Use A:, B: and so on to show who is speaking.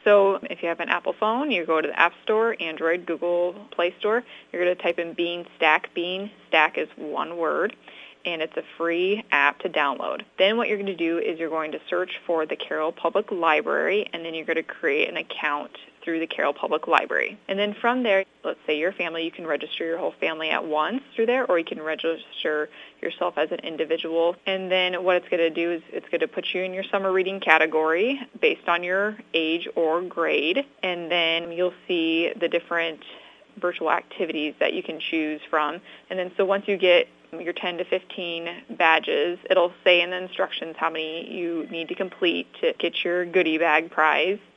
A: So if you have an Apple phone, you go to the App Store, Android, Google Play Store. You're going to type in Bean Stack. Bean Stack is one word, and it's a free app to download. Then what you're going to do is you're going to search for the Carroll Public Library, and then you're going to create an account through the Carroll Public Library. And then from there, let's say your family, you can register your whole family at once through there, or you can register yourself as an individual. And then what it's going to do is it's going to put you in your summer reading category based on your age or grade. And then you'll see the different virtual activities that you can choose from. And then so once you get your 10 to 15 badges, it'll say in the instructions how many you need to complete to get your goodie bag prize.